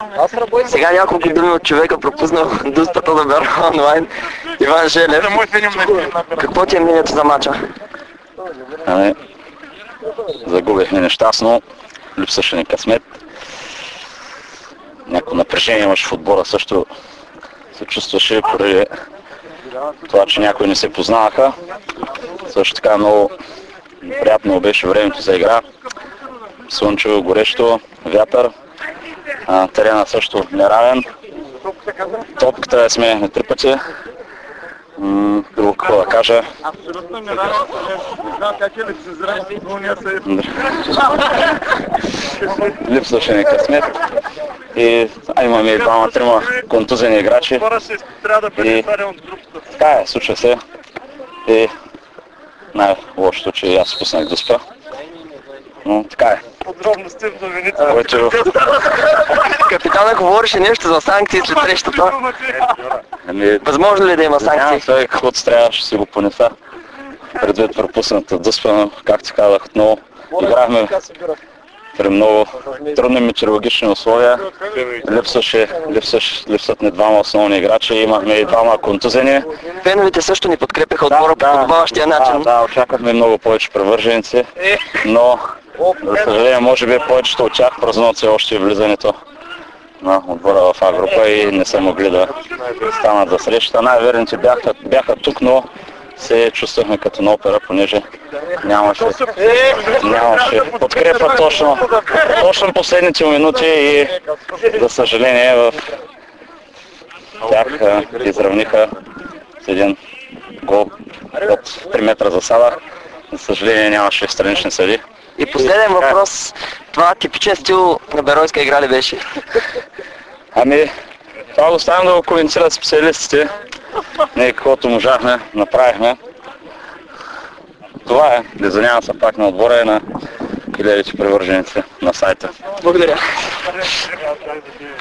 Сега няколко думи от човека, пропуснал дуспата да бяра онлайн. Иван Желев, какво ти е мнението за мача? Загубихме нещастно, липсваше ни късмет. Някакво напрежение имаше в отбора, също се чувстваше поради това, че някои не се познаваха. Също така много приятно беше времето за игра. Слънчево, горещо, вятър. Терена също неравен. Топката сме на 3 пъти. Друго какво да кажа. Липсваше ни късмет. И имаме двама-трима контузени играчи. И така е, случва се. И най-лошото, че аз пуснах дуспа. Но така е. Подробности в новините. Капитана говореше нещо за санкции след срещата. Възможно ли да има санкции? Сега каквото трябва, ще си го понеса. Предвид пропусната дуспа, но както казах, отново играхме при много трудни метеорологични условия. Липсват ни двама основни играчи, имахме и двама контузени. Феновете също ни подкрепяха отбора по подобаващия начин. Да, очаквахме много повече привърженици, но за съжаление, може би повечето от тях празнуват все още влизането на отбора в А група и не са могли да станат за срещата. Най-верните бяха тук, но се чувствахме като на опера, понеже нямаше подкрепа точно последните минути и за съжаление в тях изравниха с един гол от 3 метра засада. За съжаление нямаше странични съди. И последен въпрос, това типичен стил на Беройска игра ли беше? Това го оставям да го коментират специалистите. Ние каквото можахме, направихме. Това е. Извинявам се пак на отбора и на хилядите привърженици на сайта. Благодаря.